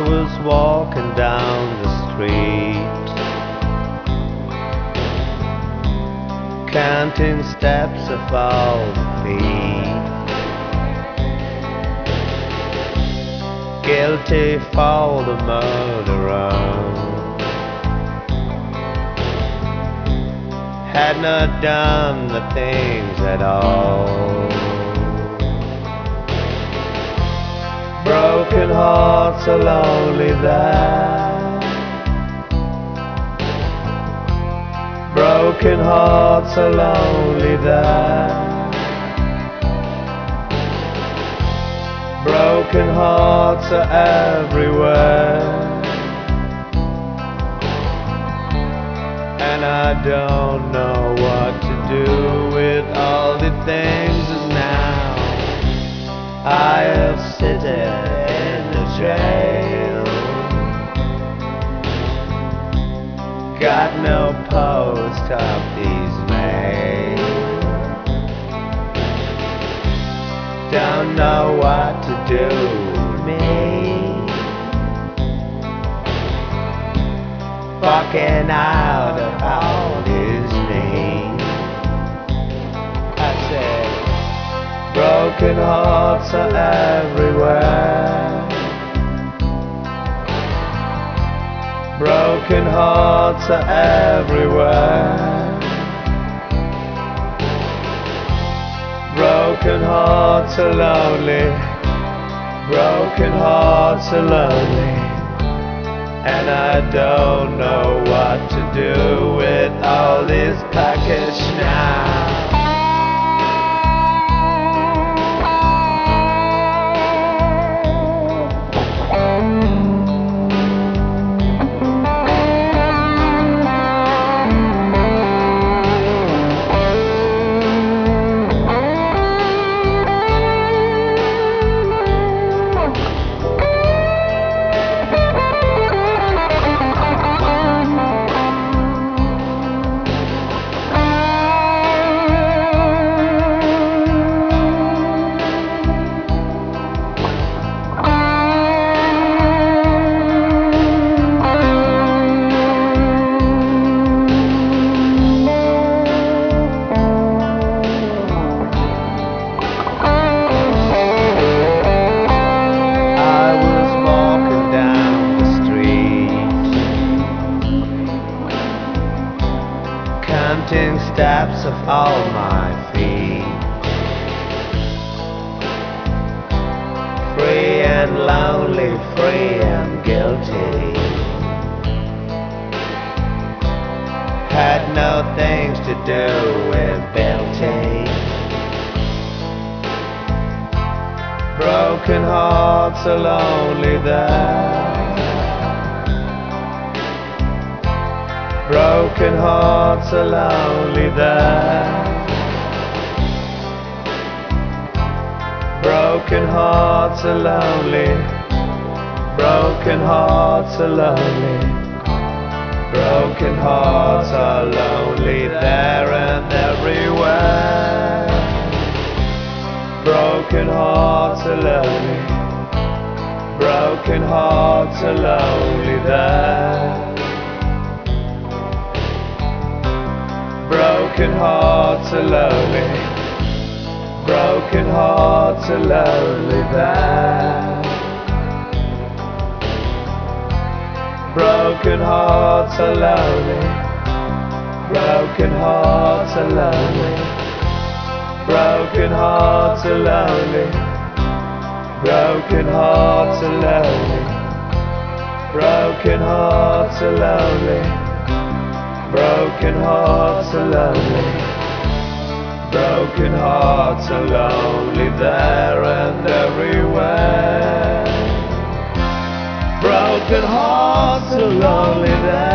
was walking down the street, counting steps of all the feet, guilty for the murderer. Had not done the things at all. Broken hearts are lonely there. Broken hearts are lonely there. Broken hearts are everywhere. And I don't know what to do with all the things that now I have sitting in the jail. Got no post office mail. Don't know what to do with me. Fucking out of all his name. I said, broken hearts are everywhere. Broken hearts are everywhere. Broken hearts are lonely. Broken hearts are lonely. And I don't know what to do with all this package now. Counting steps of all my feet, free and lonely, free and guilty. Had no things to do with guilty. Broken hearts are lonely there. Broken hearts are lonely there. Broken hearts are lonely. Broken hearts are lonely. Broken hearts are lonely there and everywhere. Broken hearts are lonely. Broken hearts are lonely there. Broken hearts are lonely. Broken hearts are lonely there. Broken hearts are lonely. Broken hearts are lonely. Broken hearts are lonely. Broken hearts are lonely. Broken hearts are lonely. Broken hearts are lonely. Broken hearts are lonely there and everywhere. Broken hearts are lonely there.